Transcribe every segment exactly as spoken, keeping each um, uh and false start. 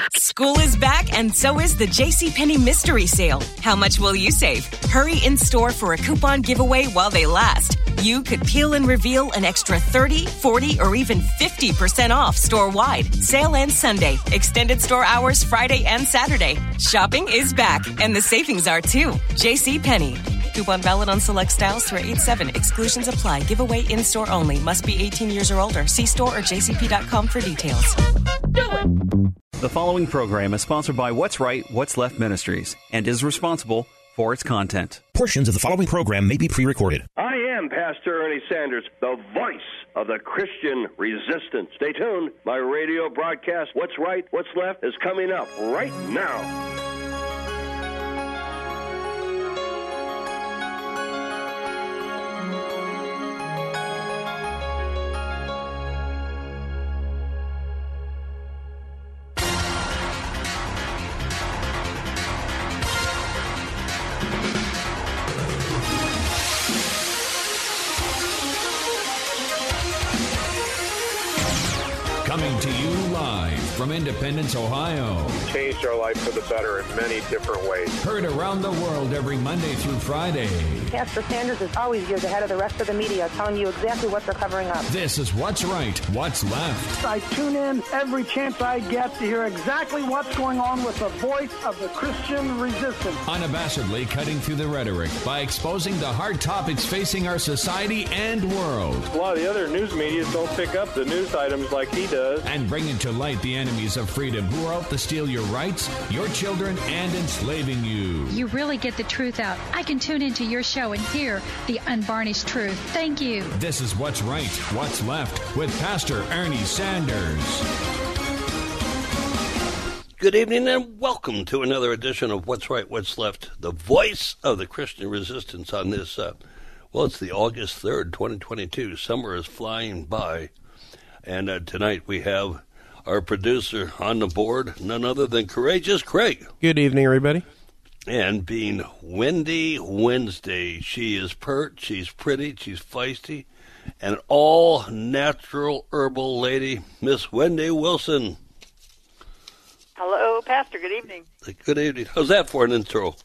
School is back, and so is the JCPenney Mystery Sale. How much will you save? Hurry in store for a coupon giveaway while they last. You could peel and reveal an extra thirty, forty, or even fifty percent off store-wide. Sale ends Sunday. Extended store hours Friday and Saturday. Shopping is back, and the savings are too. JCPenney. Coupon valid on select styles through eight seven. Exclusions apply. Giveaway in-store only. Must be eighteen years or older. See store or j c p dot com for details. Do it! The following program is sponsored by What's Right, What's Left Ministries and is responsible for its content. Portions of the following program may be pre-recorded. I am Pastor Ernie Sanders, the voice of the Christian resistance. Stay tuned. My radio broadcast, What's Right, What's Left, is coming up right now. Coming to you live from Independence, Ohio. Changed our life for the better in many different ways. Heard around the world every Monday through Friday. Pastor Sanders is always years ahead of the rest of the media, telling you exactly what they're covering up. This is What's Right, What's Left. I tune in every chance I get to hear exactly what's going on with the voice of the Christian resistance. Unabashedly cutting through the rhetoric by exposing the hard topics facing our society and world. A lot of the other news media don't pick up the news items like he does. And bringing to light the enemies of freedom who are out to steal your rights, your children, and enslaving you. You really get the truth out. I can tune into your show and hear the unvarnished truth. Thank you. This is What's Right, What's Left with Pastor Ernie Sanders. Good evening and welcome to another edition of What's Right, What's Left, the voice of the Christian resistance on this, uh, well, it's the August third, twenty twenty-two. Summer is flying by. And uh, tonight we have our producer on the board, none other than Courageous Craig. Good evening, everybody. And being Wendy Wednesday, she is pert, she's pretty, she's feisty, an all-natural herbal lady, Miss Wendy Wilson. Hello, Pastor. Good evening. Good evening. How's that for an intro?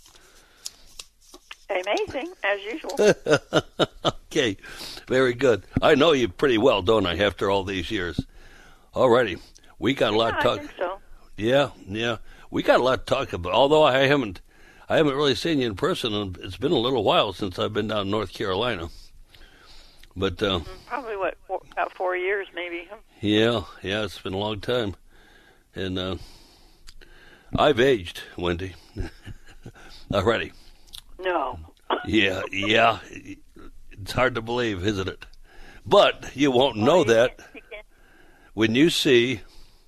Amazing, as usual. Okay, very good. I know you pretty well, don't I, after all these years? All righty. We got a lot yeah, to talk. I think so. Yeah, yeah. We got a lot to talk about, although I haven't I haven't really seen you in person, and it's been a little while since I've been down in North Carolina. But uh, Probably, what, four, about four years, maybe. Huh? Yeah, yeah, it's been a long time. And uh, I've aged, Wendy. Already. No. yeah, yeah. It's hard to believe, isn't it? But you won't know well, you that can't, you can't. when you see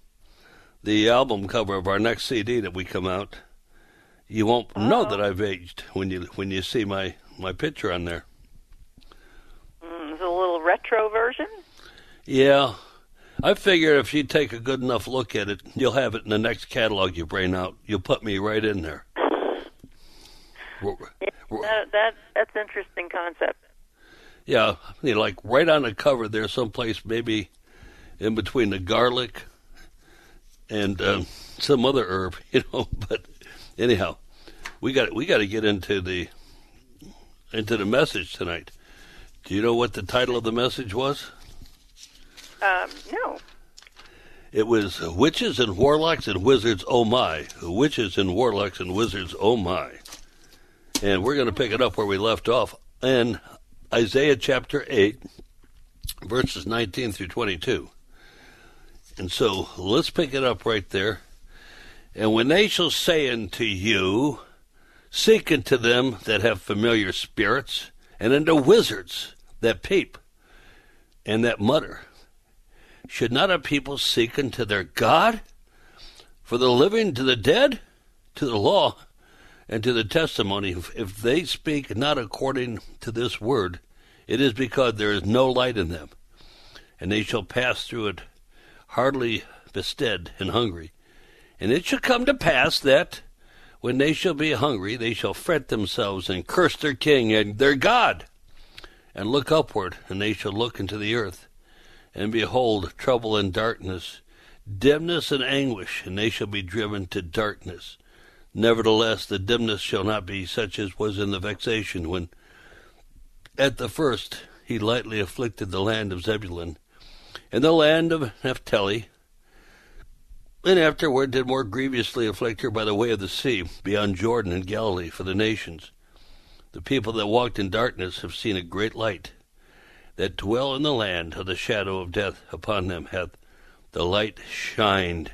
the album cover of our next C D that we come out. You won't Uh-oh. know that I've aged when you when you see my, my picture on there. Mm, it's a little retro version? Yeah. I figure if you take a good enough look at it, you'll have it in the next catalog you bring out. You'll put me right in there. Yeah, that, that that's an interesting concept. Yeah, you know, like right on the cover there, someplace maybe in between the garlic and um, some other herb, you know. But anyhow, we got we got to get into the into the message tonight. Do you know what the title of the message was? Um, no. It was Witches and Warlocks and Wizards, oh my. Witches and Warlocks and Wizards, oh my. And we're going to pick it up where we left off in Isaiah chapter eight, verses nineteen through twenty-two. And so let's pick it up right there. And when they shall say unto you, seek unto them that have familiar spirits, and unto wizards that peep and that mutter, should not a people seek unto their God? For the living to the dead, to the law, and to the testimony, if they speak not according to this word, it is because there is no light in them. And they shall pass through it hardly bestead and hungry. And it shall come to pass that, when they shall be hungry, they shall fret themselves and curse their king and their God, and look upward, and they shall look into the earth, and behold trouble and darkness, dimness and anguish, and they shall be driven to darkness. Nevertheless, the dimness shall not be such as was in the vexation, when at the first he lightly afflicted the land of Zebulun, and the land of Naphtali, and afterward did more grievously afflict her by the way of the sea, beyond Jordan and Galilee, for the nations. The people that walked in darkness have seen a great light. That dwell in the land of the shadow of death, upon them hath the light shined.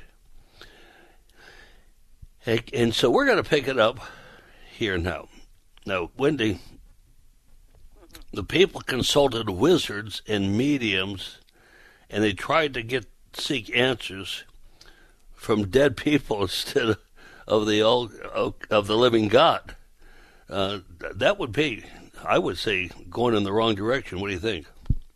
And so we're going to pick it up here now. Now, Wendy, the people consulted wizards and mediums, and they tried to get seek answers from dead people instead of the old, of the living God. Uh, that would be, I would say, going in the wrong direction. What do you think?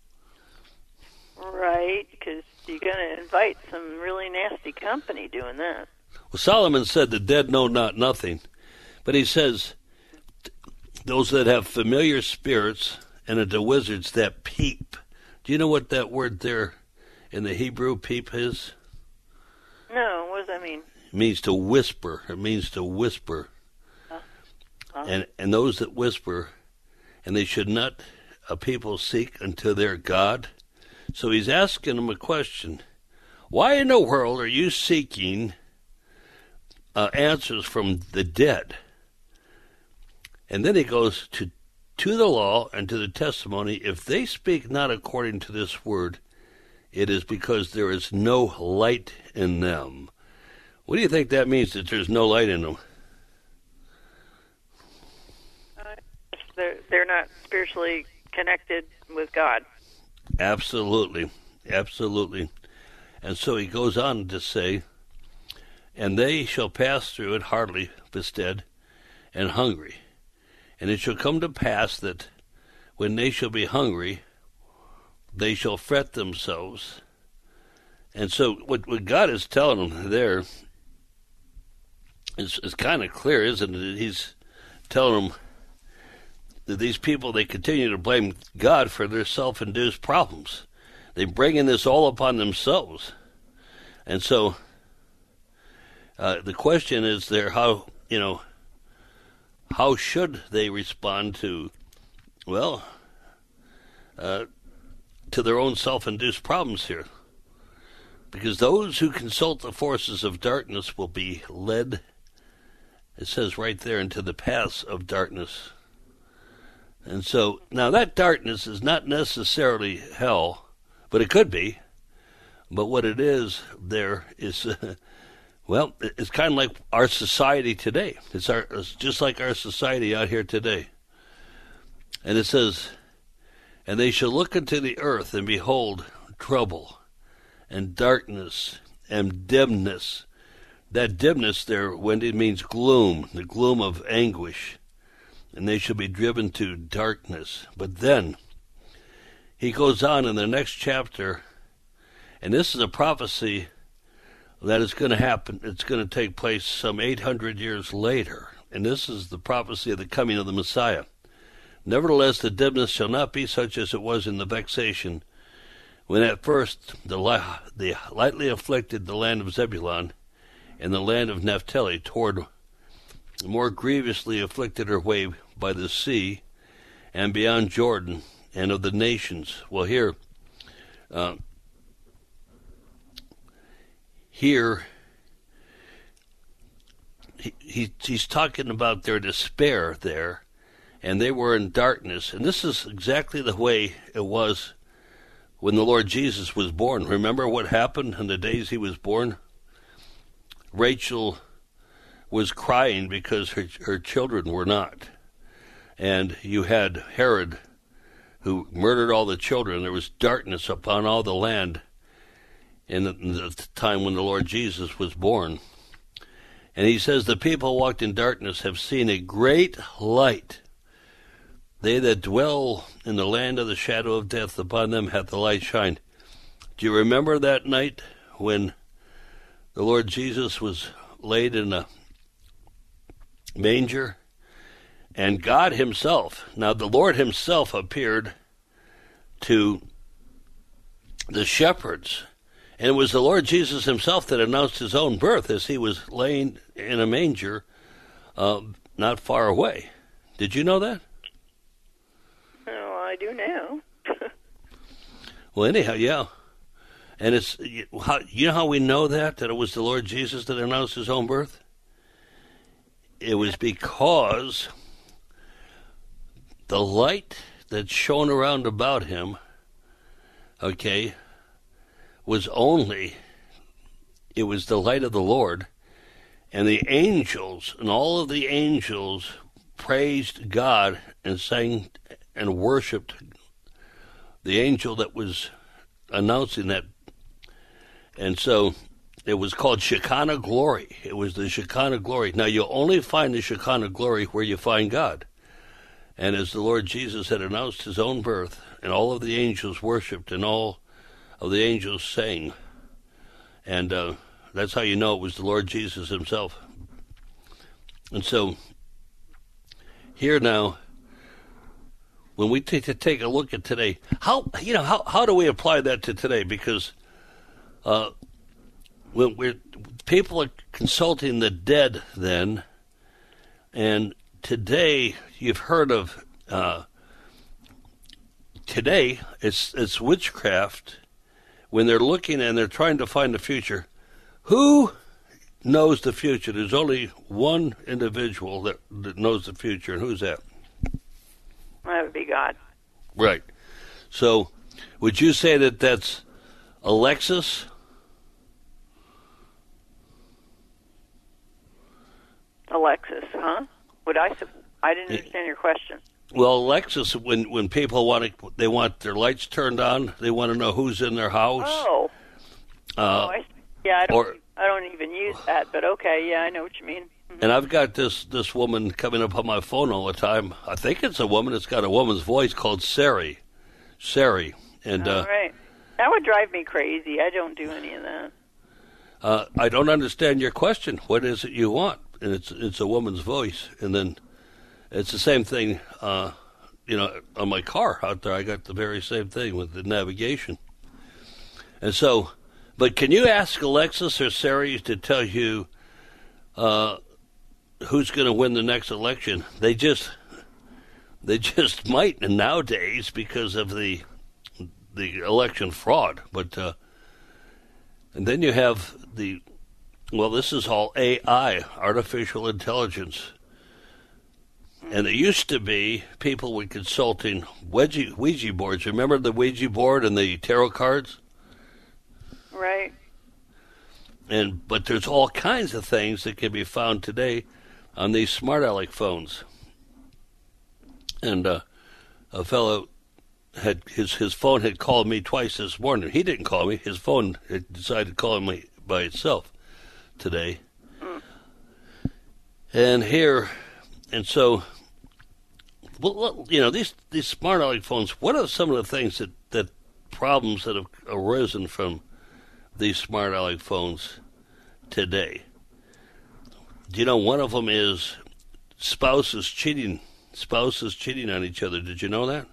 Right, because you're going to invite some really nasty company doing that. Well, Solomon said the dead know not nothing, but he says those that have familiar spirits and the wizards that peep. Do you know what that word there in the Hebrew, peep, is? No, what does that mean? It means to whisper. It means to whisper. Uh, uh. And and those that whisper, and they should not a people seek unto their God. So he's asking them a question. Why in the world are you seeking uh, answers from the dead? And then he goes to to the law and to the testimony. If they speak not according to this word, it is because there is no light in them. What do you think that means, that there's no light in them? Uh, they're, they're not spiritually connected with God. Absolutely. Absolutely. And so he goes on to say, and they shall pass through it hardly bestead and hungry. And it shall come to pass that when they shall be hungry, they shall fret themselves. And so what, what God is telling them there is, is kind of clear, isn't it? He's telling them that these people, they continue to blame God for their self-induced problems. They're bringing this all upon themselves. And so uh, the question is there, how, you know, how should they respond to, well, uh, to their own self-induced problems here? Because those who consult the forces of darkness will be led, it says right there, into the paths of darkness. And so, now that darkness is not necessarily hell, but it could be. But what it is there is, uh, well, it's kind of like our society today. It's, our, it's just like our society out here today. And it says, and they shall look into the earth and behold trouble and darkness and dimness. That dimness there, Wendy, means gloom, the gloom of anguish. And they shall be driven to darkness. But then he goes on in the next chapter, and this is a prophecy that is going to happen. It's going to take place some eight hundred years later. And this is the prophecy of the coming of the Messiah. Nevertheless, the dimness shall not be such as it was in the vexation, when at first the, li- the lightly afflicted the land of Zebulun and the land of Naphtali, toward more grievously afflicted her way by the sea and beyond Jordan, and of the nations. Well, here, uh, here, he, he he's talking about their despair there, and they were in darkness. And this is exactly the way it was when the Lord Jesus was born. Remember what happened in the days he was born? Rachel was crying because her, her children were not. And you had Herod, who murdered all the children. There was darkness upon all the land in the, in the time when the Lord Jesus was born. And he says, the people walked in darkness have seen a great light. They that dwell in the land of the shadow of death, upon them hath the light shined. Do you remember that night when the Lord Jesus was laid in a manger? And God himself, now the Lord himself appeared to the shepherds, And it was the Lord Jesus himself that announced his own birth as he was laying in a manger uh, not far away. Did you know that? Oh, I do now. Well, anyhow, yeah. And it's how, you know how we know that, that it was the Lord Jesus that announced his own birth? It was because the light that shone around about him, okay, was only, it was the light of the Lord, and the angels, and all of the angels praised God and sang and worshipped the angel that was announcing that. And so it was called Shekinah glory. It was the Shekinah glory. Now, you'll only find the Shekinah glory where you find God. And as the Lord Jesus had announced his own birth, and all of the angels worshipped, and all of the angels sang, and uh, that's how you know it was the Lord Jesus himself. And so here now, when we take to take a look at today, how you know how how do we apply that to today? Because uh, when we're people are consulting the dead then, and today you've heard of uh, today it's it's witchcraft when they're looking and they're trying to find the future. Who knows the future? There's only one individual that, that knows the future, and who's that? That would be God. Right. So, would you say that that's Alexis? Alexis, huh? Would I? I didn't understand your question. Well, Alexis, when when people want to, they want their lights turned on. They want to know who's in their house. Oh. Uh, oh I, yeah, I don't. or, I don't even use that, but okay. Yeah, I know what you mean. Mm-hmm. And I've got this this woman coming up on my phone all the time. I think it's a woman. It's got a woman's voice called Sari. Sari. And all uh, right. That would drive me crazy. I don't do any of that. Uh, I don't understand your question. What is it you want? And it's it's a woman's voice. And then it's the same thing, uh, you know, on my car out there. I got the very same thing with the navigation. And so, but can you ask Alexis or Sari to tell you uh, who's going to win the next election? They just, they just might nowadays because of the the election fraud. But uh, and then you have the, well, this is all A I, artificial intelligence. And it used to be people were consulting Ouija, Ouija boards. Remember the Ouija board and the tarot cards? Right. And but there's all kinds of things that can be found today on these smart aleck phones. And uh, a fellow had his his phone had called me twice this morning. He didn't call me. His phone had decided to call me by itself today. Mm. And here, and so, well, you know, these these smart aleck phones. What are some of the things that that problems that have arisen from these smart aleck phones today? Do you know one of them is spouses cheating, spouses cheating on each other? Did you know that?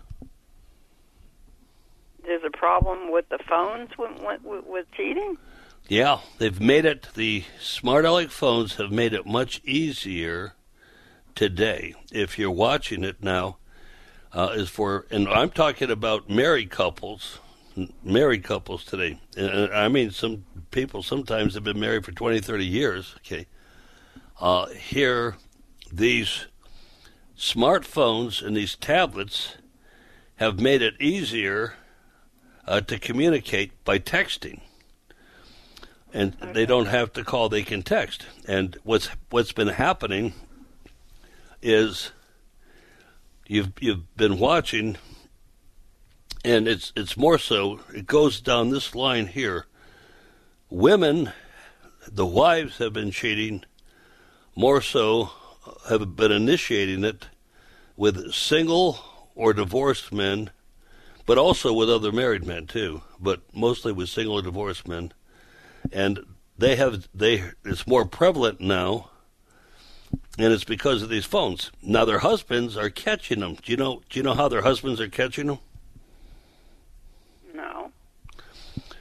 There's a problem with the phones with, with, with cheating? Yeah, they've made it, the smart aleck phones have made it much easier today. If you're watching it now, uh, is for, and I'm talking about married couples, married couples today. And I mean, some people sometimes have been married for twenty, thirty years, okay. Uh, here, these smartphones and these tablets have made it easier uh, to communicate by texting. And okay. They don't have to call, they can text. And what's what's been happening is you've you've been watching, and it's it's more so, it goes down this line here. Women, the wives have been cheating, more so have been initiating it with single or divorced men, but also with other married men too, but mostly with single or divorced men. And they have they it's more prevalent now, and it's because of these phones. Now their husbands are catching them. Do you know do you know how their husbands are catching them? No.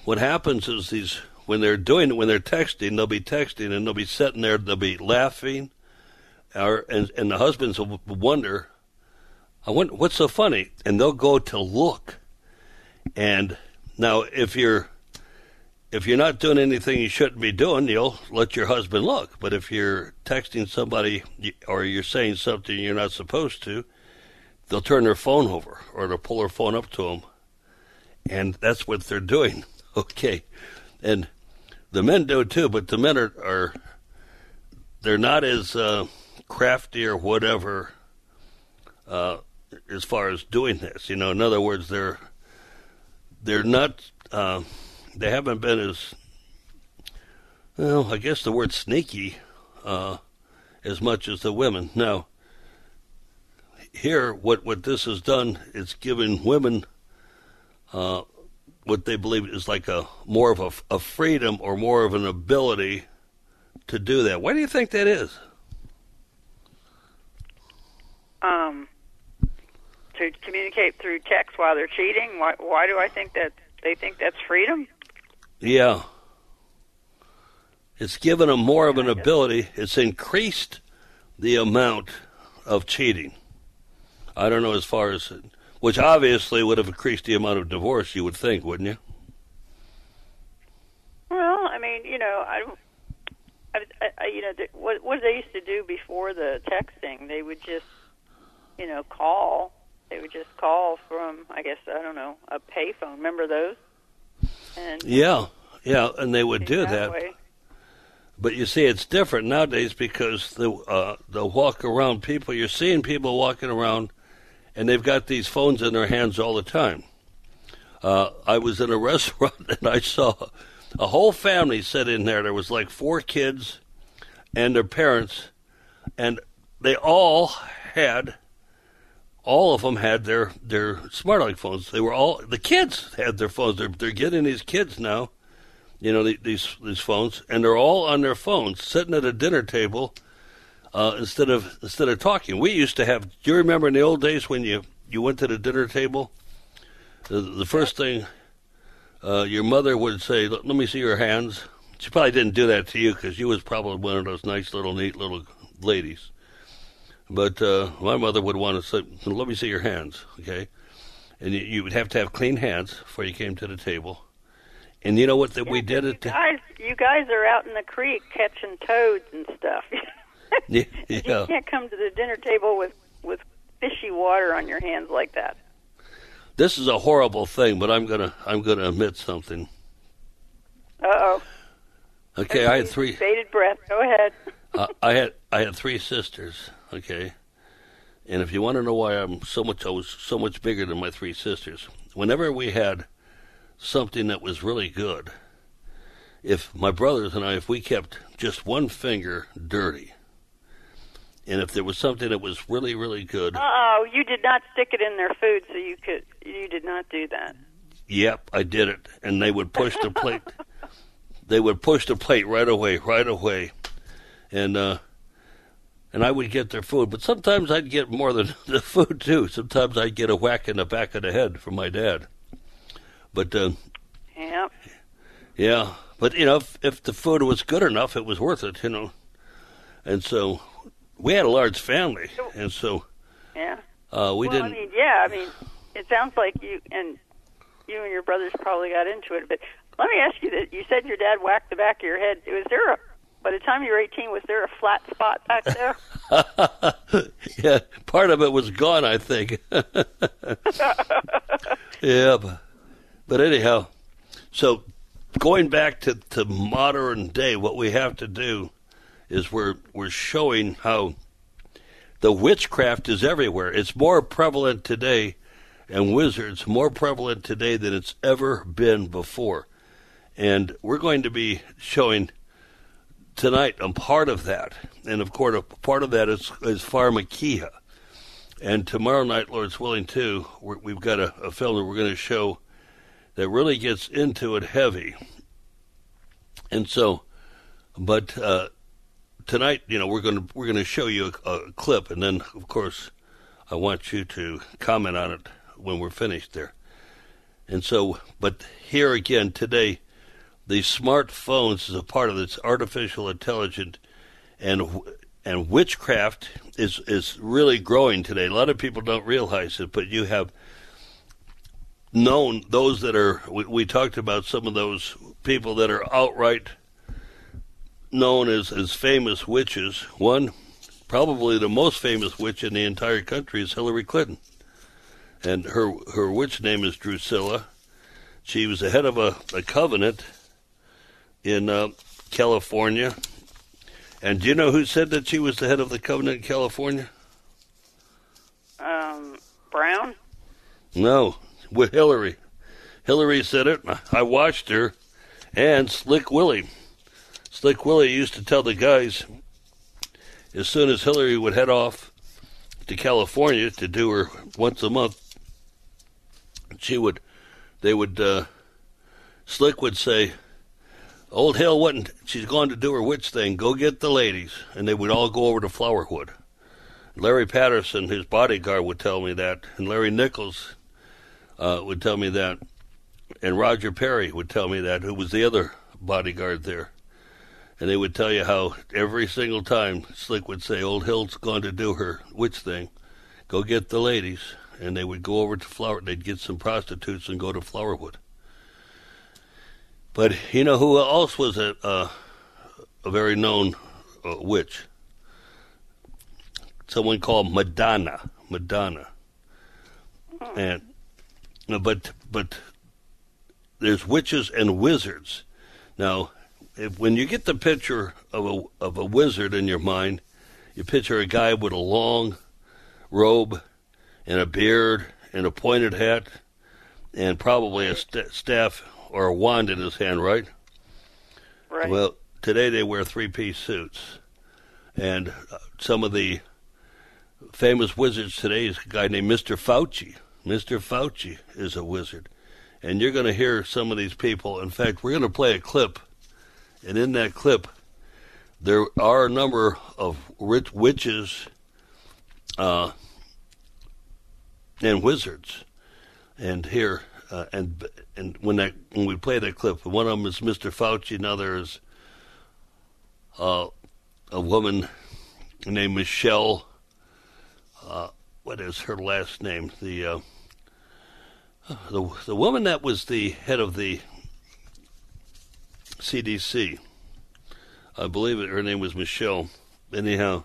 what happens is these when they're doing when they're texting, they'll be texting and they'll be sitting there, they'll be laughing, or and and the husbands will wonder, I wonder what's so funny, and they'll go to look. And now, if you're if you're not doing anything you shouldn't be doing, you'll let your husband look. But if you're texting somebody or you're saying something you're not supposed to, they'll turn their phone over or they'll pull their phone up to them, and that's what they're doing. Okay, and the men do too, but the men are, are they're not as uh, crafty or whatever uh, as far as doing this. You know, in other words, they're they're not. Uh, They haven't been as, well, I guess the word sneaky, uh, as much as the women. Now, here, what, what this has done is given women uh, what they believe is like a more of a, a freedom or more of an ability to do that. Why do you think that is? Um, to communicate through text while they're cheating. Why? Why do I think that they think that's freedom? Yeah. It's given them more of an ability. It's increased the amount of cheating. I don't know as far as, which obviously would have increased the amount of divorce, you would think, wouldn't you? Well, I mean, you know, I, I, I you know, what what they used to do before the texting, they would just, you know, call. They would just call from, I guess, I don't know, a payphone. Remember those? And yeah, yeah, and they would do that. Way. But you see, it's different nowadays because the uh, the walk around people. You're seeing people walking around, and they've got these phones in their hands all the time. Uh, I was in a restaurant and I saw a whole family sit in there. There was like four kids and their parents, and they all had. All of them had their, their smart phones. They were all the kids had their phones. They're they're getting these kids now, you know, these these phones, and they're all on their phones, sitting at a dinner table uh, instead of instead of talking. We used to have. Do you remember in the old days when you, you went to the dinner table? The, the first thing uh, your mother would say, "Let me see your hands." She probably didn't do that to you because you was probably one of those nice little neat little ladies. But uh, my mother would want to say, let me see your hands, okay? And you, you would have to have clean hands before you came to the table. And you know what that yeah, we did? You it. guys, you guys are out in the creek catching toads and stuff. yeah, yeah. You can't come to the dinner table with, with fishy water on your hands like that. This is a horrible thing, but I'm gonna I'm gonna admit something. Uh oh. Okay, I had three. Bated breath. Go ahead. uh, I had I had three sisters. Okay, and if you want to know why I'm so much, I was so much bigger than my three sisters. Whenever we had something that was really good, if my brothers and I, if we kept just one finger dirty, and if there was something that was really, really good. Oh, you did not stick it in their food, so you could. You did not do that. Yep, I did it, and they would push the plate. They would push the plate right away, right away, and. uh And I would get their food, but sometimes I'd get more than the food, too. Sometimes I'd get a whack in the back of the head from my dad. But, uh, yeah. Yeah. But, you know, if, if the food was good enough, it was worth it, you know. And so we had a large family, and so yeah. uh, we well, didn't. I mean, yeah, I mean, it sounds like you and you and your brothers probably got into it. But let me ask you that. You said your dad whacked the back of your head. Was there a By the time you were eighteen, was there a flat spot back there? Yeah, part of it was gone, I think. Yeah, but, but anyhow, so going back to, to modern day, what we have to do is we're we're showing how the witchcraft is everywhere. It's more prevalent today, and wizards more prevalent today than it's ever been before. And we're going to be showing tonight I'm part of that, and of course a part of that is, is Pharmakia. And tomorrow night, Lord's willing, too, we're, we've got a, a film that we're going to show that really gets into it heavy. And so, but uh, tonight, you know, we're going to we're going to show you a, a clip, and then of course I want you to comment on it when we're finished there. And so, but here again today, the smartphones is a part of this artificial intelligence, and and witchcraft is is really growing today. A lot of people don't realize it, but you have known those that are, we, we talked about some of those people that are outright known as, as famous witches. One, probably the most famous witch in the entire country, is Hillary Clinton. And her her witch name is Drusilla. She was the head of a, a covenant in uh, California. And do you know who said that she was the head of the covenant in California? Um, Brown? No, with Hillary. Hillary said it. I watched her. And Slick Willie. Slick Willie used to tell the guys, as soon as Hillary would head off to California to do her once a month, she would, they would, uh, Slick would say, Old Hill wouldn't, she's going to do her witch thing, go get the ladies. And they would all go over to Flowerwood. Larry Patterson, his bodyguard, would tell me that, and Larry Nichols uh, would tell me that, and Roger Perry would tell me that, who was the other bodyguard there. And they would tell you how every single time Slick would say, Old Hill's going to do her witch thing, go get the ladies. And they would go over to Flower, they'd get some prostitutes and go to Flowerwood. But you know who else was a, a, a very known uh, witch? Someone called Madonna. Madonna. And but but there's witches and wizards. Now, if, when you get the picture of a of a wizard in your mind, you picture a guy with a long robe and a beard and a pointed hat and probably a st- staff or a wand in his hand, right? Right. Well, today they wear three-piece suits. And uh, some of the famous wizards today is a guy named Mister Fauci. Mister Fauci is a wizard. And you're going to hear some of these people. In fact, we're going to play a clip. And in that clip, there are a number of rich witches uh, and wizards. And here, uh, and and when that when we play that clip, one of them is Mister Fauci. Now there's uh, a woman named Michelle. Uh, what is her last name? The uh, the the woman that was the head of the C D C. I believe it. Her name was Michelle. Anyhow,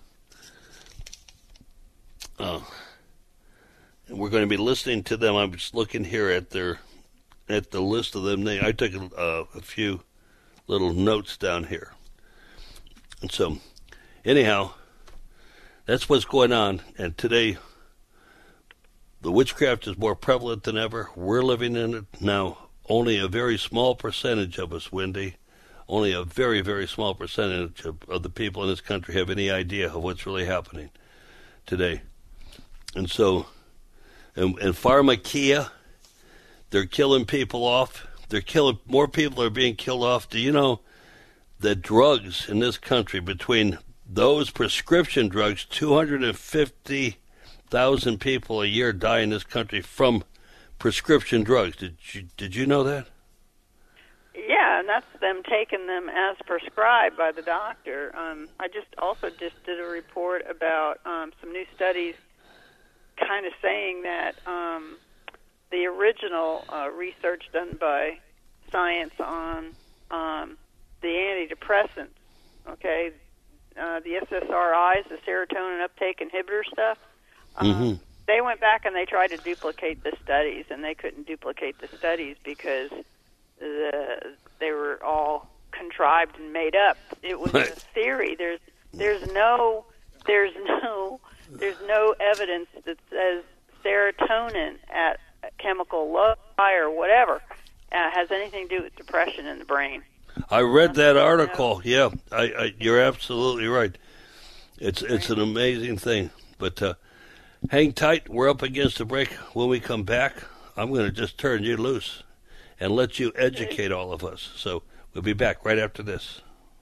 uh, and we're going to be listening to them. I'm just looking here at their at the list of them. I took a, a few little notes down here, and so anyhow, that's what's going on. And today, the witchcraft is more prevalent than ever. We're living in it now. Only a very small percentage of us, Wendy, only a very, very small percentage of, of the people in this country have any idea of what's really happening today. And so, in, in Pharmakia, they're killing people off. They're killing, more people are being killed off. Do you know that drugs in this country, between those prescription drugs, two hundred fifty thousand people a year die in this country from prescription drugs. Did you, did you know that? Yeah, and that's them taking them as prescribed by the doctor. Um, I just also just did a report about um, some new studies kind of saying that um, the original uh, research done by science on um, the antidepressants, okay, uh, the S S R Is, the serotonin uptake inhibitor stuff, um, mm-hmm. they went back and they tried to duplicate the studies, and they couldn't duplicate the studies because the, they were all contrived and made up. It was right. a theory. There's there's no there's no there's no evidence that says serotonin at a chemical low, high, or whatever uh, has anything to do with depression in the brain. I read that article. Yeah, I, I, you're absolutely right. It's it's an amazing thing. But uh, hang tight. We're up against the break. When we come back, I'm going to just turn you loose and let you educate all of us. So we'll be back right after this.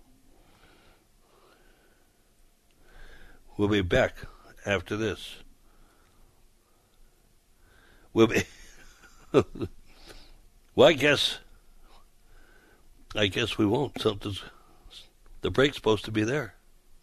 We'll be back after this. We'll be Well, I guess, I guess we won't. Something's, the break's supposed to be there.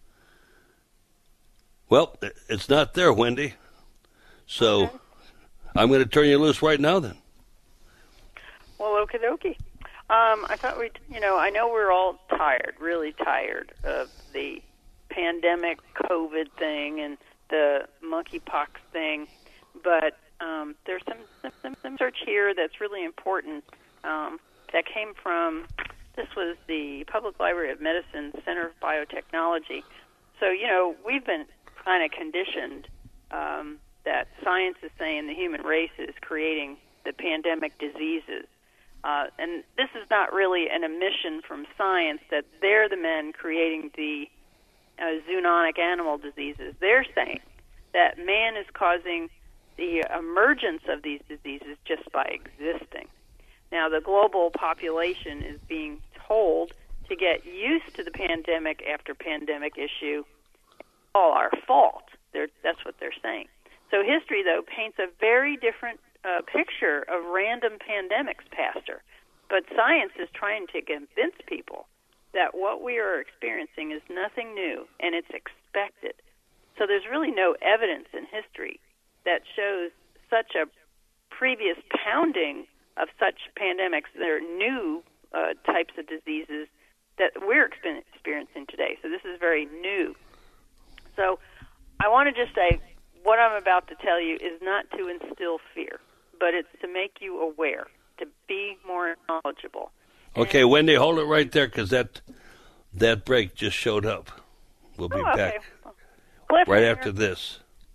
Well, it's not there, Wendy. So okay. I'm going to turn you loose right now then. Well, okie dokie. Um, I thought we'd, you know, I know we're all tired, really tired of the pandemic COVID thing and the monkeypox thing, but um, there's some, some, some, some research here that's really important um, that came from, this was the Public Library of Medicine Center of Biotechnology. So, you know, we've been kind of conditioned um, that science is saying the human race is creating the pandemic diseases. Uh, and this is not really an admission from science that they're the men creating the uh, zoonotic animal diseases. They're saying that man is causing the emergence of these diseases just by existing. Now, the global population is being told to get used to the pandemic after pandemic issue. All our fault. They're, that's what they're saying. So history, though, paints a very different uh, picture of random pandemics, Pastor. But science is trying to convince people that what we are experiencing is nothing new and it's expected. So there's really no evidence in history that shows such a previous pounding of such pandemics that are new uh, types of diseases that we're experiencing today. So this is very new. So I want to just say what I'm about to tell you is not to instill fear, but it's to make you aware, to be more knowledgeable. Okay, and Wendy, hold it right there because that, that break just showed up. We'll be oh, okay. back well, right after this.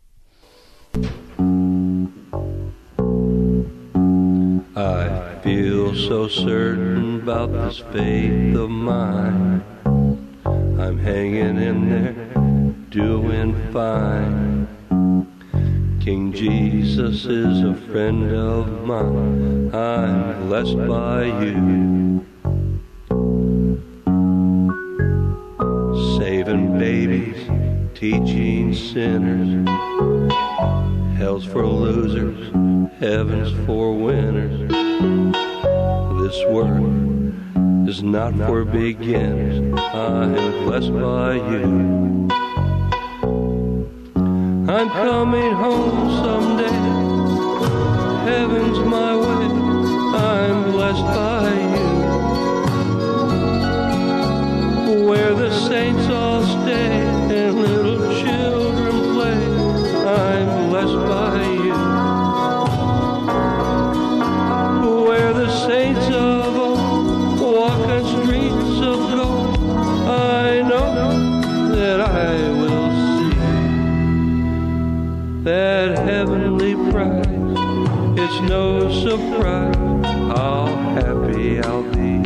I feel so certain about this faith of mine. I'm hanging in there, doing fine. King Jesus is a friend of mine. I'm blessed by you. Saving babies, teaching sinners. Hell's for losers, heaven's for winners. This work is not for beginners. I am blessed by you. I'm coming home someday. Heaven's my way. I'm blessed by you. Where the saints all stay and little children play. I'm blessed by you. Where the saints of old walk on streets of gold, I know that I will see that heavenly prize. It's no surprise how happy I'll be.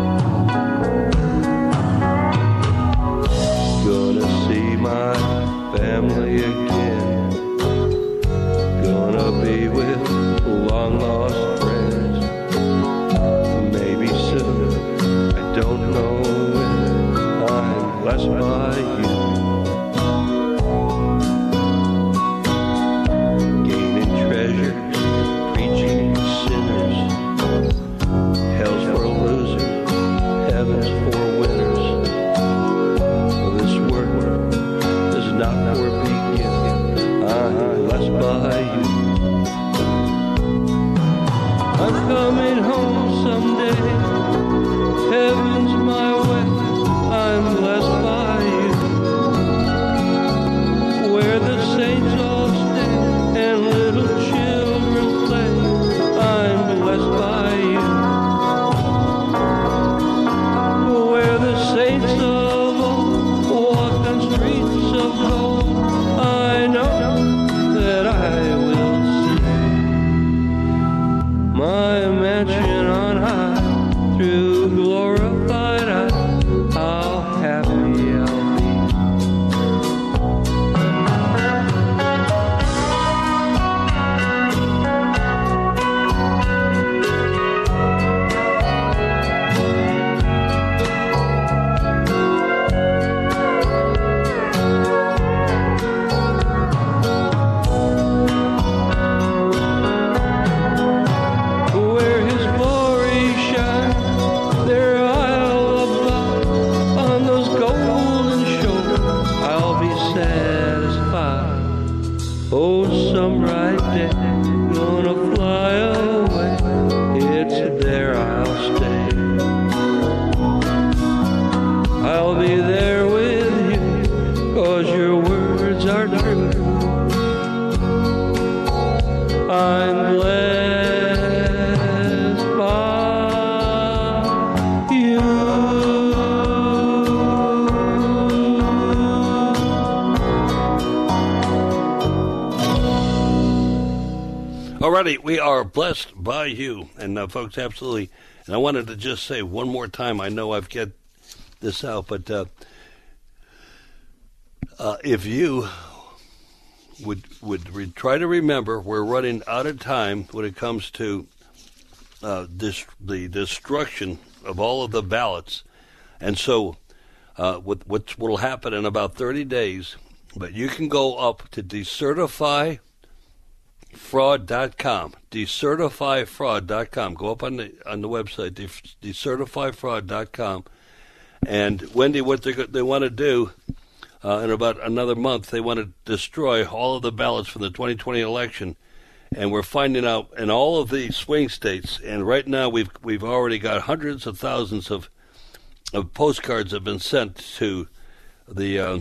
Gonna see my family again. Gonna be with long lost friends. Maybe soon, I don't know when. I'm blessed by you. Gaining treasures, preaching sinners. Hell's for losers, heaven's for winners. This work is not for beginners. I'm blessed by you. I'm coming home someday. Heaven's my way. I'm blessed by you. Oh, some bright day, gonna fly away. It's there I'll stay. I'll be there with you, 'cause your words are true. I'm blessed by you. Alrighty, we are blessed by you. And uh, folks, absolutely. And I wanted to just say one more time, I know I've get this out, but uh, uh, if you would would re- try to remember, we're running out of time when it comes to uh, this, the destruction of all of the ballots. And so uh, what what will happen in about thirty days, but you can go up to decertify fraud dot com, decertify fraud dot com. Go up on the on the website, decertify fraud dot com. And Wendy, what they they want to do uh, in about another month, they want to destroy all of the ballots from the twenty twenty election. And we're finding out in all of the swing states. And right now, we've we've already got hundreds of thousands of of postcards have been sent to the uh,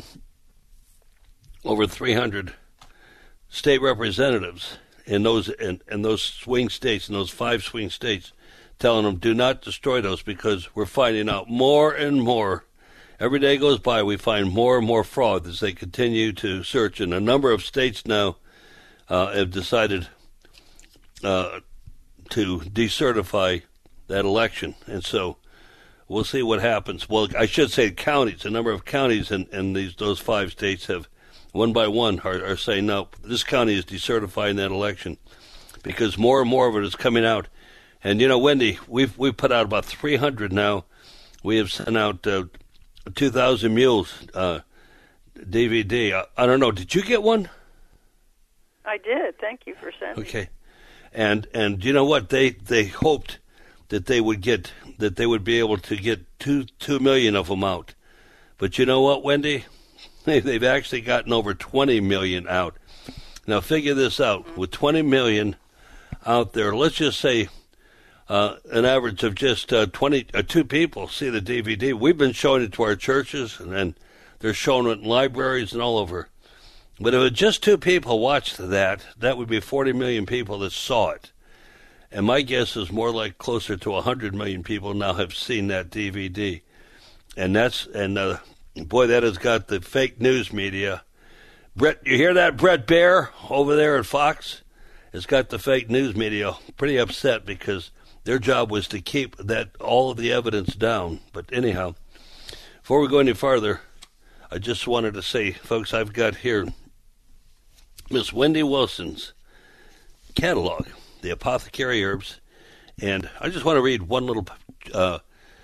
over three hundred state representatives in those in, in those swing states, in those five swing states, telling them do not destroy those, because we're finding out more and more. Every day goes by, we find more and more fraud as they continue to search. And a number of states now uh, have decided uh, to decertify that election. And so we'll see what happens. Well, I should say counties. A number of counties in, in these those five states have, one by one, are, are saying, no, this county is decertifying that election, because more and more of it is coming out. And, you know, Wendy, we've we've put out about three hundred now. We have sent out uh, two thousand Mules uh, D V D. I, I don't know. Did you get one? I did. Thank you for sending. Okay. And and you know what? They they hoped that they would get that they would be able to get two two million of them out. But you know what, Wendy? They, they've actually gotten over twenty million out. Now figure this out. Mm-hmm. With twenty million out there, let's just say Uh, an average of just uh, twenty, uh, two people see the D V D. We've been showing it to our churches, and then they're showing it in libraries and all over. But if just two people watched that, that would be forty million people that saw it. And my guess is more like closer to one hundred million people now have seen that D V D. And that's, and uh, boy, that has got the fake news media. Brett, you hear that, Brett Baer over there at Fox? Has got the fake news media pretty upset, because their job was to keep that all of the evidence down. But anyhow, before we go any farther, I just wanted to say, folks, I've got here Miss Wendy Wilson's catalog, the Apothecary Herbs, and I just want to read one little uh,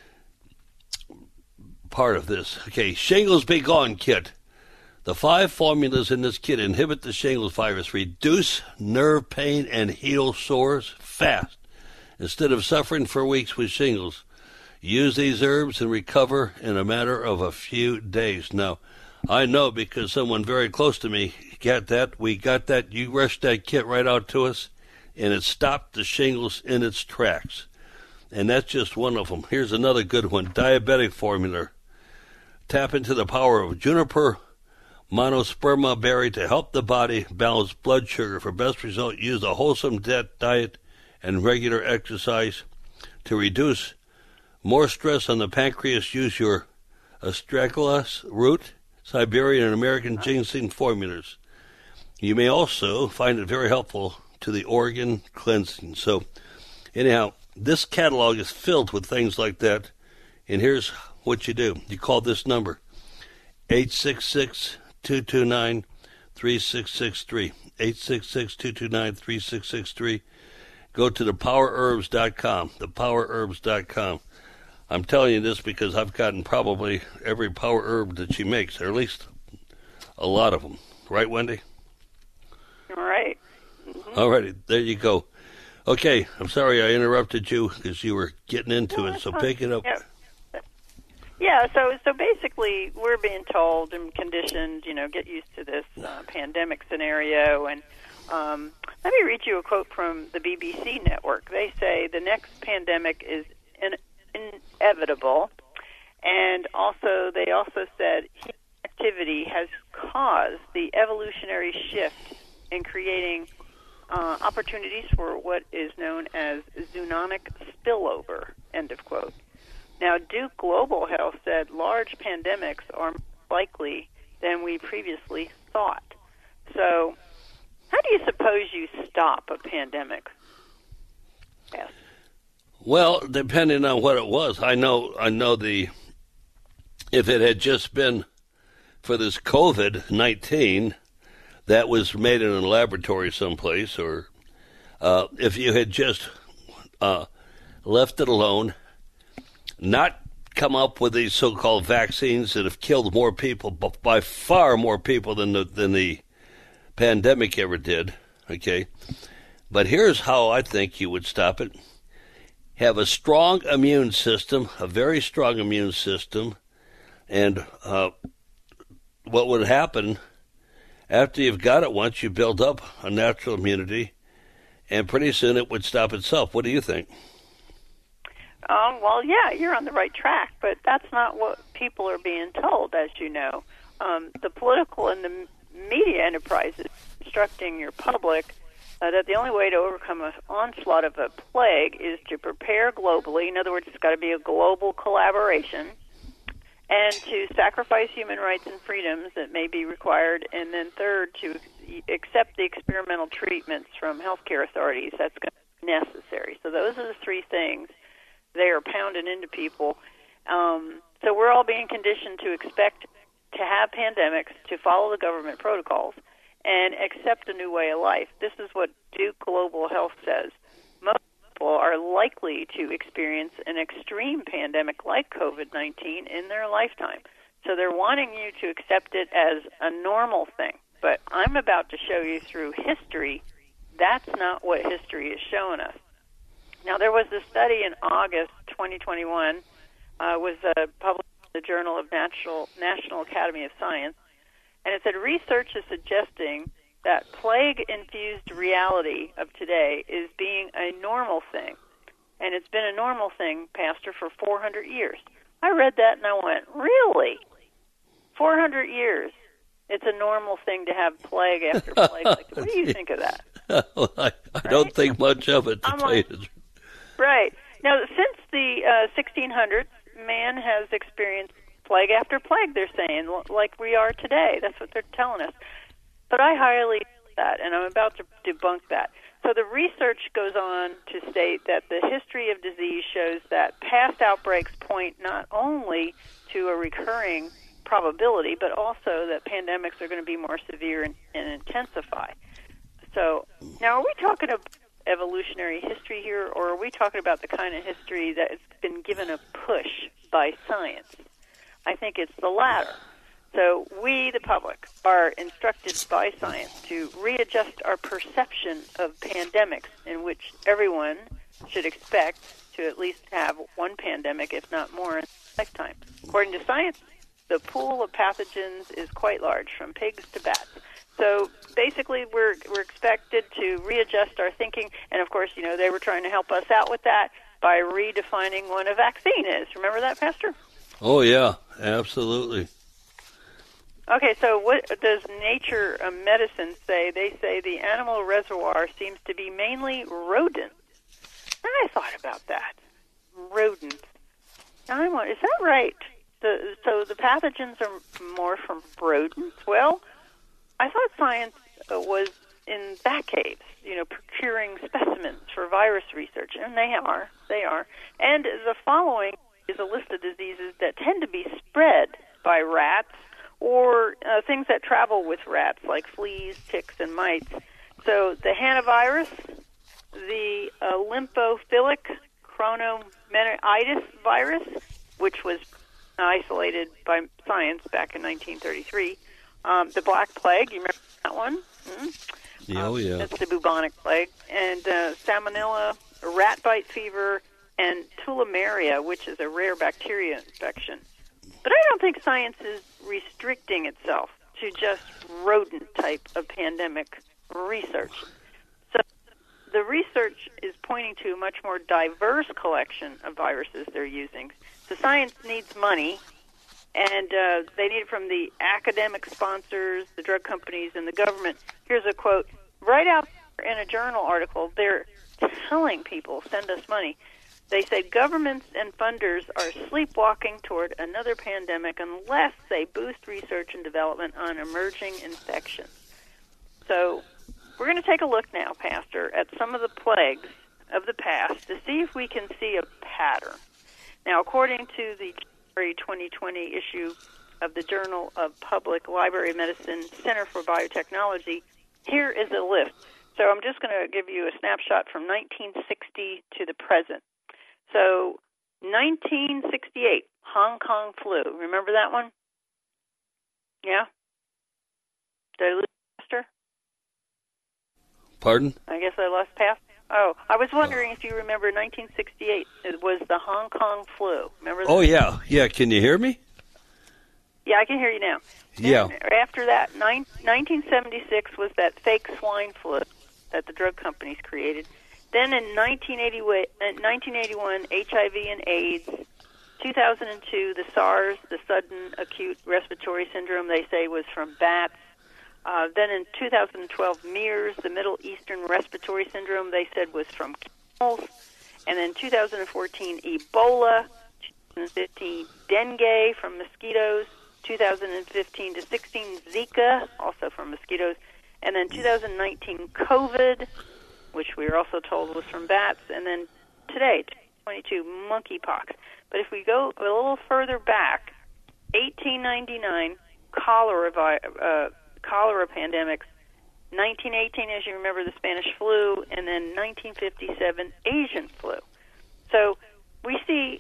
part of this. Okay, Shingles Be Gone Kit. The five formulas in this kit inhibit the shingles virus, reduce nerve pain, and heal sores fast. Instead of suffering for weeks with shingles, use these herbs and recover in a matter of a few days. Now, I know because someone very close to me got that. We got that. You rushed that kit right out to us, and it stopped the shingles in its tracks. And that's just one of them. Here's another good one, diabetic formula. Tap into the power of juniper monosperma berry to help the body balance blood sugar. For best result, use a wholesome diet and regular exercise. To reduce more stress on the pancreas, use your astragalus root, Siberian and American ginseng formulas. You may also find it very helpful to the organ cleansing. So, anyhow, this catalog is filled with things like that. And here's what you do. You call this number, eight six six, two two nine, three six six three, eight six six, two two nine, three six six three. Go to the power herbs dot com, the power herbs dot com. I'm telling you this because I've gotten probably every power herb that she makes, or at least a lot of them. Right, Wendy? All right. Mm-hmm. All righty, there you go. Okay, I'm sorry I interrupted you because you were getting into no, it, so fine. pick it up. Yeah. Yeah, so so basically we're being told and conditioned, you know, get used to this uh, pandemic scenario. And um, let me read you a quote from the B B C network. They say the next pandemic is in- inevitable. And also, they also said human activity has caused the evolutionary shift in creating uh, opportunities for what is known as zoonotic spillover, end of quote. Now, Duke Global Health said large pandemics are more likely than we previously thought. So, how do you suppose you stop a pandemic? Yes. Well, depending on what it was, I know. I know the. If it had just been for this COVID nineteen that was made in a laboratory someplace, or uh, if you had just uh, left it alone, not come up with these so-called vaccines that have killed more people, by far more people than the, than the pandemic ever did, okay? But here's how I think you would stop it. Have a strong immune system, a very strong immune system, and uh, what would happen after you've got it once, you build up a natural immunity, and pretty soon it would stop itself. What do you think? Um, well, yeah, you're on the right track, but that's not what people are being told, as you know. Um, the political and the media enterprises instructing your public uh, that the only way to overcome an onslaught of a plague is to prepare globally. In other words, it's got to be a global collaboration, and to sacrifice human rights and freedoms that may be required, and then third, to accept the experimental treatments from healthcare authorities. That's going to be necessary. So those are the three things they are pounding into people. Um, so we're all being conditioned to expect to have pandemics, to follow the government protocols, and accept a new way of life. This is what Duke Global Health says. Most people are likely to experience an extreme pandemic like COVID nineteen in their lifetime. So they're wanting you to accept it as a normal thing. But I'm about to show you through history, that's not what history is showing us. Now, there was a study in August twenty twenty-one, uh, was uh, published in the Journal of Natural, National Academy of Science, and it said research is suggesting that plague-infused reality of today is being a normal thing. And it's been a normal thing, Pastor, for four hundred years. I read that and I went, really? four hundred years. It's a normal thing to have plague after plague. Like, what do you think of that? Well, I, I right? don't think much of it, to I'm tell like, you the truth. Right. Now, since the uh, sixteen hundreds, man has experienced plague after plague, they're saying, like we are today. That's what they're telling us. But I highly doubt that, and I'm about to debunk that. So the research goes on to state that the history of disease shows that past outbreaks point not only to a recurring probability, but also that pandemics are going to be more severe and, and intensify. So now, are we talking about evolutionary history here, or are we talking about the kind of history that has been given a push by science? I think it's the latter. So we, the public, are instructed by science to readjust our perception of pandemics, in which everyone should expect to at least have one pandemic, if not more, in a lifetime. According to science, the pool of pathogens is quite large, from pigs to bats. So basically, we're we're expected to readjust our thinking, and of course, you know, they were trying to help us out with that by redefining what a vaccine is. Remember that, Pastor? Oh yeah, absolutely. Okay, so what does Nature uh, Medicine say? They say the animal reservoir seems to be mainly rodents. And I thought about that. Rodents. Now, I'm, is that right? The, so the pathogens are more from rodents? Well, I thought science uh, was in bat caves, you know, procuring specimens for virus research, and they are. They are. And the following is a list of diseases that tend to be spread by rats or uh, things that travel with rats, like fleas, ticks, and mites. So the hantavirus, the uh, lymphophilic chronomenitis virus, which was isolated by science back in nineteen thirty-three, um, the Black Plague, you remember that one? Mm-hmm. Oh, yeah. Um, that's the bubonic plague. And uh, salmonella, rat bite fever, and tularemia, which is a rare bacteria infection. But I don't think science is restricting itself to just rodent type of pandemic research. So the research is pointing to a much more diverse collection of viruses they're using. So science needs money, and uh, they need it from the academic sponsors, the drug companies, and the government. Here's a quote. Right out in a journal article, they're telling people, send us money. They say governments and funders are sleepwalking toward another pandemic unless they boost research and development on emerging infections. So we're going to take a look now, Pastor, at some of the plagues of the past to see if we can see a pattern. Now, according to the January twenty twenty issue of the Journal of Public Library Medicine Center for Biotechnology, here is a list. So I'm just going to give you a snapshot from nineteen sixty to the present. So nineteen sixty-eight, Hong Kong flu. Remember that one? Yeah? Did I lose Pastor? Pardon? I guess I lost Pastor. Oh, I was wondering if you remember nineteen sixty-eight. It was the Hong Kong flu. Remember that? Oh, yeah. Yeah, can you hear me? Yeah, I can hear you now. Yeah. Then after that, nine, nineteen seventy-six was that fake swine flu that the drug companies created. Then in nineteen eighty-one, H I V and AIDS. two thousand two, the SARS, the sudden acute respiratory syndrome, they say was from bats. Uh, then in two thousand twelve, MERS, the Middle Eastern Respiratory Syndrome, they said was from camels. And then two thousand fourteen, Ebola. two thousand fifteen, dengue from mosquitoes. two thousand fifteen to sixteen, Zika, also from mosquitoes. And then two thousand nineteen, COVID, which we were also told was from bats. And then today, twenty twenty-two, monkeypox. But if we go a little further back, eighteen ninety-nine, cholera, uh, cholera pandemics. nineteen eighteen, as you remember, the Spanish flu. And then nineteen fifty-seven, Asian flu. So we see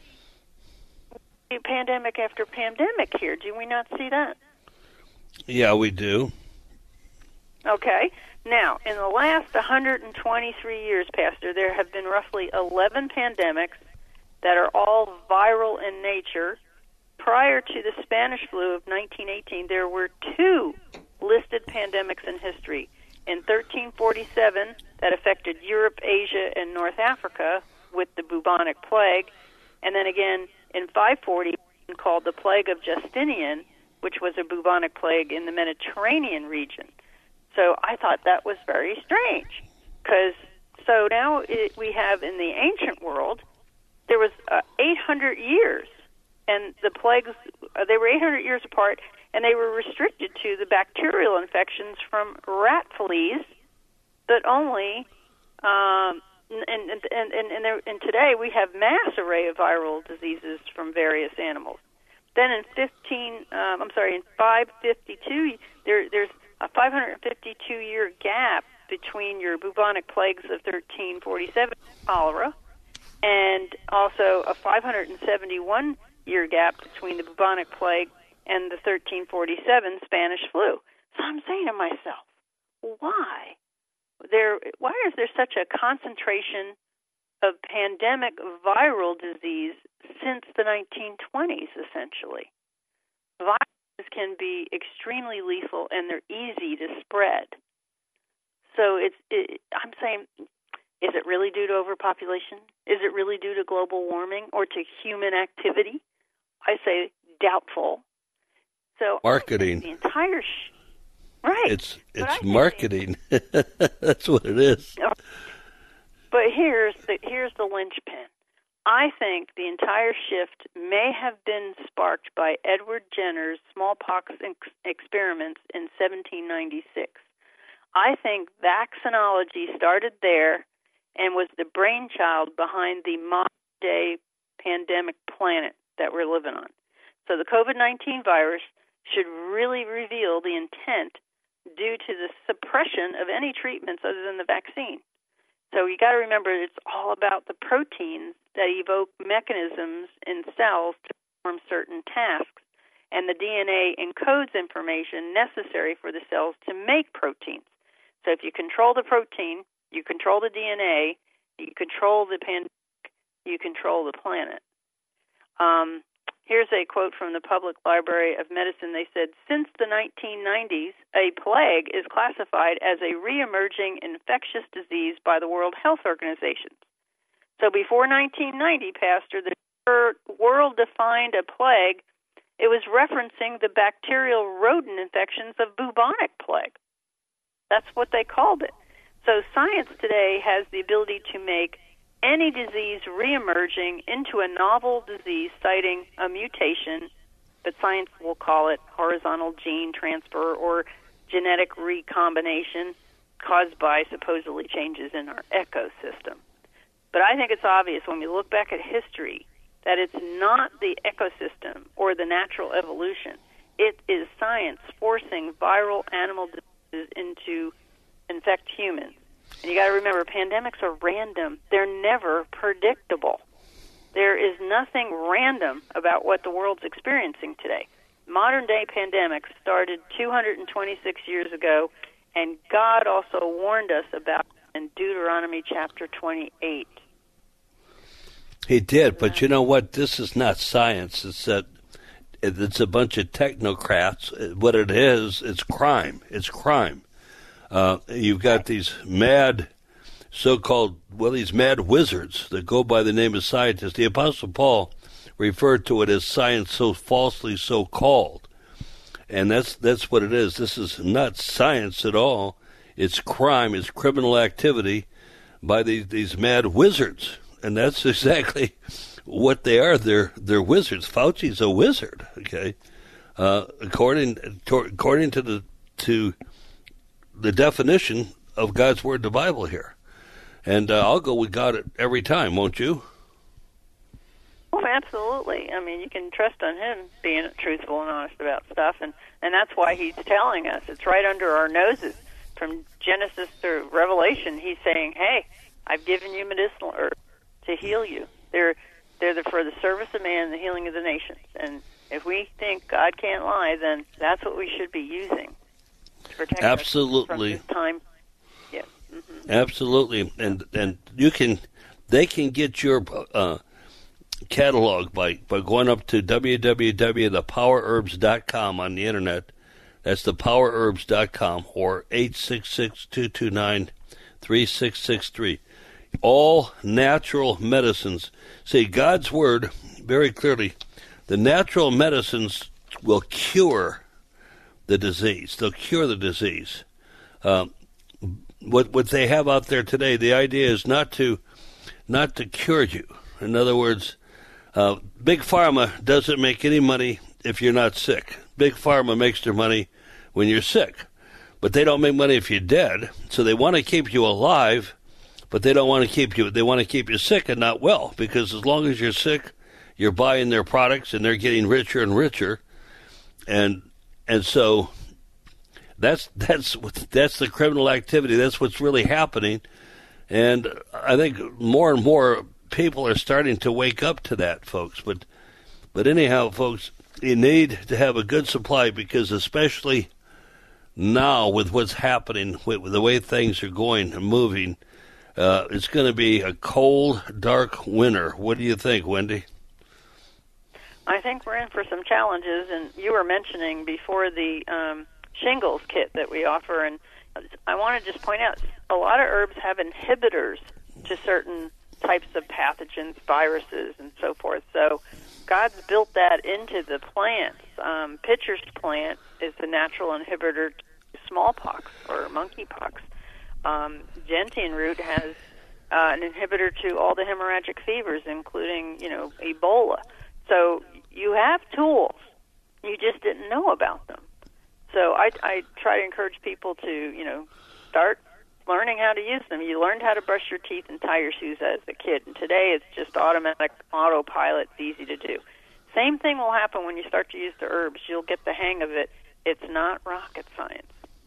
pandemic after pandemic here. Do we not see that? Yeah, we do. Okay. Now, in the last one hundred twenty-three years, Pastor, there have been roughly eleven pandemics that are all viral in nature. Prior to the Spanish flu of nineteen eighteen, there were two listed pandemics in history. In thirteen forty-seven, that affected Europe, Asia, and North Africa with the bubonic plague. And then again, in five forty, called the Plague of Justinian, which was a bubonic plague in the Mediterranean region. So I thought that was very strange, because so now it, we have in the ancient world, there was uh, eight hundred years, and the plagues, uh, they were eight hundred years apart, and they were restricted to the bacterial infections from rat fleas, but only, um, and, and, and, and, and, there, and today we have mass array of viral diseases from various animals. Then in fifteen, um, I'm sorry, in five fifty-two, there, there's a five hundred fifty-two year gap between your bubonic plagues of thirteen forty-seven cholera, and also a five hundred seventy-one year gap between the bubonic plague and the thirteen forty-seven Spanish flu. So I'm saying to myself, why? There, why is there such a concentration of pandemic viral disease since the nineteen twenties, essentially? Viruses can be extremely lethal, and they're easy to spread. So it's, it, I'm saying, is it really due to overpopulation? Is it really due to global warming or to human activity? I say doubtful. So marketing. The entire sh- right. It's it's marketing. That's what it is. But here's the here's the linchpin. I think the entire shift may have been sparked by Edward Jenner's smallpox ex- experiments in seventeen ninety-six. I think vaccinology started there and was the brainchild behind the modern-day pandemic planet that we're living on. So the COVID nineteen virus should really reveal the intent due to the suppression of any treatments other than the vaccine. So you got to remember it's all about the proteins that evoke mechanisms in cells to perform certain tasks, and the D N A encodes information necessary for the cells to make proteins. So if you control the protein, you control the D N A, you control the pandemic, you control the planet. Um, Here's a quote from the Public Library of Medicine. They said, since the nineteen nineties, a plague is classified as a reemerging infectious disease by the World Health Organization. So before nineteen ninety, Pastor, the world defined a plague. It was referencing the bacterial rodent infections of bubonic plague. That's what they called it. So science today has the ability to make any disease reemerging into a novel disease citing a mutation, but science will call it horizontal gene transfer or genetic recombination caused by supposedly changes in our ecosystem. But I think it's obvious when we look back at history that it's not the ecosystem or the natural evolution. It is science forcing viral animal diseases into infect humans. And you got to remember, pandemics are random. They're never predictable. There is nothing random about what the world's experiencing today. Modern-day pandemics started two hundred twenty-six years ago, and God also warned us about it in Deuteronomy chapter twenty-eight. He did, but you know what? This is not science. It's that it's a bunch of technocrats. What it is, it's crime. It's crime. Uh, you've got these mad, so-called, well, these mad wizards that go by the name of scientists. The Apostle Paul referred to it as science so falsely so-called. And that's that's what it is. This is not science at all. It's crime. It's criminal activity by these, these mad wizards. And that's exactly what they are. They're they're wizards. Fauci's a wizard, okay? Uh, according to, according to the to the definition of God's Word, the Bible here. And uh, I'll go with God every time, won't you? Oh, absolutely. I mean, you can trust on Him being truthful and honest about stuff, and, and that's why He's telling us. It's right under our noses. From Genesis to Revelation, He's saying, hey, I've given you medicinal herbs to heal you. They're they're the, for the service of man and the healing of the nations. And if we think God can't lie, then that's what we should be using. Absolutely. From this time. Yeah. Mm-hmm. Absolutely. And and you can, they can get your uh, catalog by, by going up to w w w dot the power herbs dot com on the internet. That's the power herbs dot com or eight six six, two two nine, three six six three. All natural medicines. See, God's Word, very clearly, the natural medicines will cure the disease. They'll cure the disease. Um, what what they have out there today, the idea is not to not to cure you. In other words, uh, Big Pharma doesn't make any money if you're not sick. Big Pharma makes their money when you're sick, but they don't make money if you're dead. So they want to keep you alive, but they don't want to keep you. They want to keep you sick and not well, because as long as you're sick, you're buying their products and they're getting richer and richer, and And so that's that's what, that's the criminal activity. That's what's really happening. And I think more and more people are starting to wake up to that, folks. But but anyhow, folks, you need to have a good supply, because especially now with what's happening, with, with the way things are going and moving, uh, it's going to be a cold, dark winter. What do you think, Wendy? I think we're in for some challenges, and you were mentioning before the um, shingles kit that we offer, and I want to just point out, a lot of herbs have inhibitors to certain types of pathogens, viruses, and so forth. So God's built that into the plants. Um, Pitcher's plant is the natural inhibitor to smallpox or monkeypox. Um, gentian root has uh, an inhibitor to all the hemorrhagic fevers, including, you know, Ebola. So you have tools. You just didn't know about them. So I, I try to encourage people to, you know, start learning how to use them. You learned how to brush your teeth and tie your shoes as a kid, and today it's just automatic autopilot. It's easy to do. Same thing will happen when you start to use the herbs. You'll get the hang of it. It's not rocket science.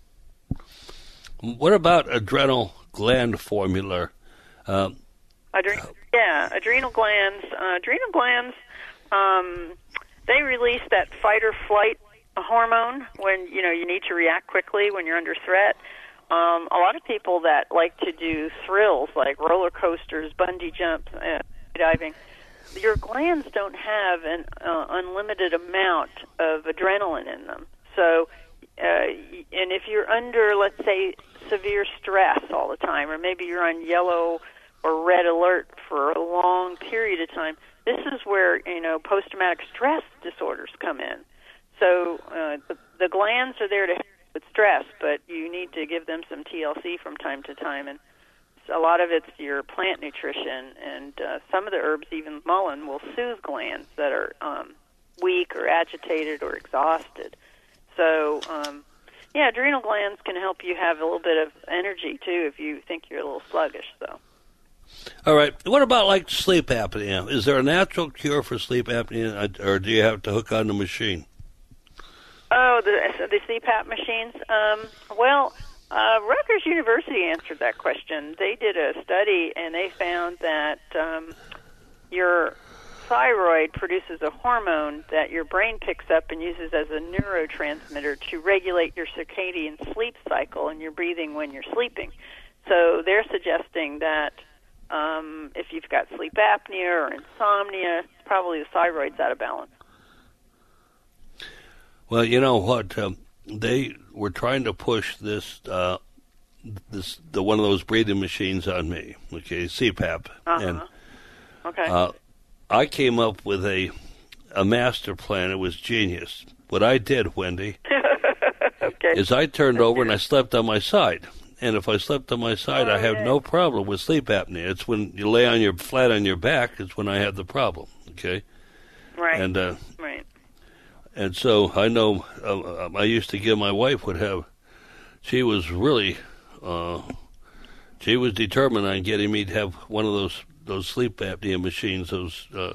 What about adrenal gland formula? Um, Adre- yeah, adrenal glands. Uh, adrenal glands. Um, they release that fight or flight hormone when, you know, you need to react quickly when you're under threat. Um, a lot of people that like to do thrills like roller coasters, bungee jumps, uh, diving, your glands don't have an uh, unlimited amount of adrenaline in them. So, uh, and if you're under, let's say, severe stress all the time, or maybe you're on yellow or red alert for a long period of time, this is where, you know, post-traumatic stress disorders come in. So uh, the, the glands are there to help with stress, but you need to give them some T L C from time to time, and a lot of it's your plant nutrition, and uh, some of the herbs, even mullein, will soothe glands that are um, weak or agitated or exhausted. So, um, yeah, adrenal glands can help you have a little bit of energy, too, if you think you're a little sluggish. So. All right. What about, like, sleep apnea? Is there a natural cure for sleep apnea, or do you have to hook on the machine? Oh, the, the C PAP machines? Um, well... Uh, Rutgers University answered that question. They did a study, and they found that um, your thyroid produces a hormone that your brain picks up and uses as a neurotransmitter to regulate your circadian sleep cycle and your breathing when you're sleeping. So they're suggesting that um, if you've got sleep apnea or insomnia, probably the thyroid's out of balance. Well, you know what? Um, they were trying to push this, uh, this the one of those breathing machines on me, okay, C PAP. Uh-huh. And okay. uh, I came up with a a master plan. It was genius. What I did, Wendy, okay. is I turned over and I slept on my side. And if I slept on my side, oh, I have yeah. no problem with sleep apnea. It's when you lay on your flat on your back is when I have the problem, okay? Right. And uh, right. And so I know uh, I used to give my wife would have, she was really, uh, she was determined on getting me to have one of those those sleep apnea machines. Those. Uh,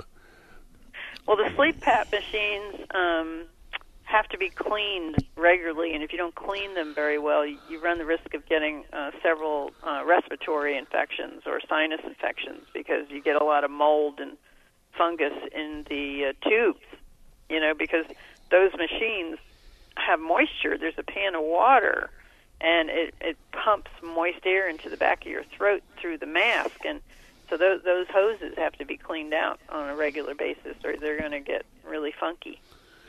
well, the sleep PAP machines um, have to be cleaned regularly, and if you don't clean them very well, you, you run the risk of getting uh, several uh, respiratory infections or sinus infections because you get a lot of mold and fungus in the uh, tubes. You know, because those machines have moisture. There's a pan of water, and it, it pumps moist air into the back of your throat through the mask. And so those, those hoses have to be cleaned out on a regular basis, or they're going to get really funky.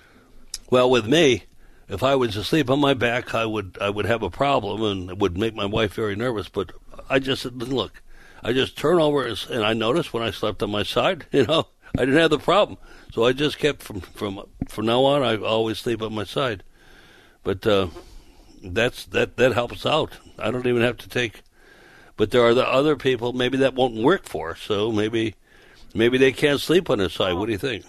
Well, with me, if I was asleep on my back, I would I would have a problem, and it would make my wife very nervous. But I just said, look, I just turn over, and I noticed when I slept on my side, you know, I didn't have the problem. So I just kept from from from now on. I always sleep on my side, but uh, that's that that helps out. I don't even have to take. But there are the other people maybe that won't work for. So maybe maybe they can't sleep on their side. What do you think?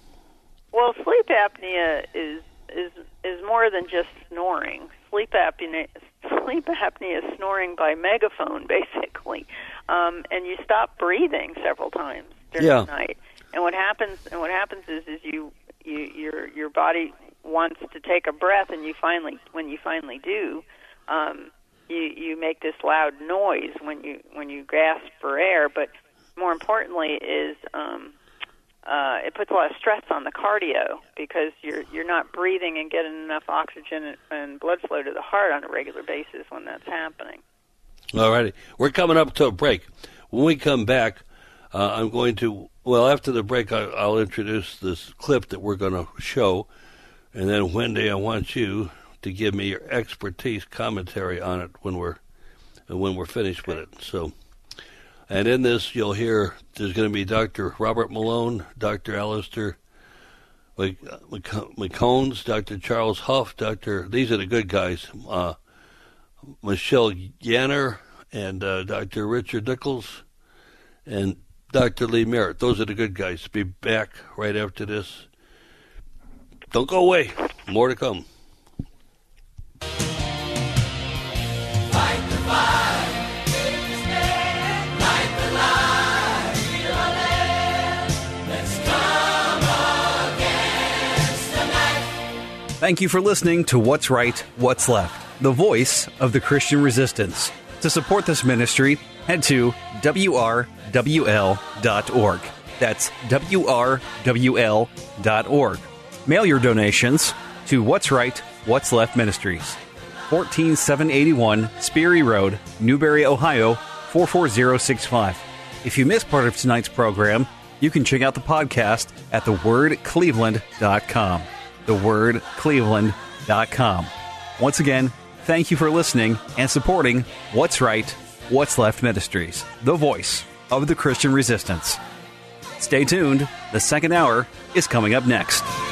Well, sleep apnea is is is more than just snoring. Sleep apnea sleep apnea is snoring by megaphone, basically, um, and you stop breathing several times during yeah. the night. And what happens? And what happens is, is you, you, your, your body wants to take a breath, and you finally, when you finally do, um, you, you make this loud noise when you, when you gasp for air. But more importantly, is um, uh, it puts a lot of stress on the cardio because you're, you're not breathing and getting enough oxygen and blood flow to the heart on a regular basis when that's happening. All righty, we're coming up to a break. When we come back, uh, I'm going to. Well, after the break, I, I'll introduce this clip that we're going to show, and then Wendy, I want you to give me your expertise commentary on it when we're when we're finished with it. So, and in this, you'll hear there's going to be Doctor Robert Malone, Doctor Alistair McCombs, Doctor Charles Huff, Doctor These are the good guys, uh, Michelle Yanner, and uh, Doctor Richard Nichols, and Doctor Lee Merritt. Those are the good guys. Be back right after this. Don't go away. More to come. Fight the fight. Light the light. Feel the land. Let's come against the night. Thank you for listening to What's Right, What's Left, the voice of the Christian resistance. To support this ministry, head to W R W L dot org. That's W R W L dot org. Mail your donations to What's Right, What's Left Ministries, fourteen seven eighty-one Sperry Road, Newberry, Ohio, four four zero six five. If you missed part of tonight's program, you can check out the podcast at the word cleveland dot com. the word cleveland dot com. Once again, thank you for listening and supporting What's Right, What's Left Ministries, the voice of the Christian resistance. Stay tuned. The second hour is coming up next.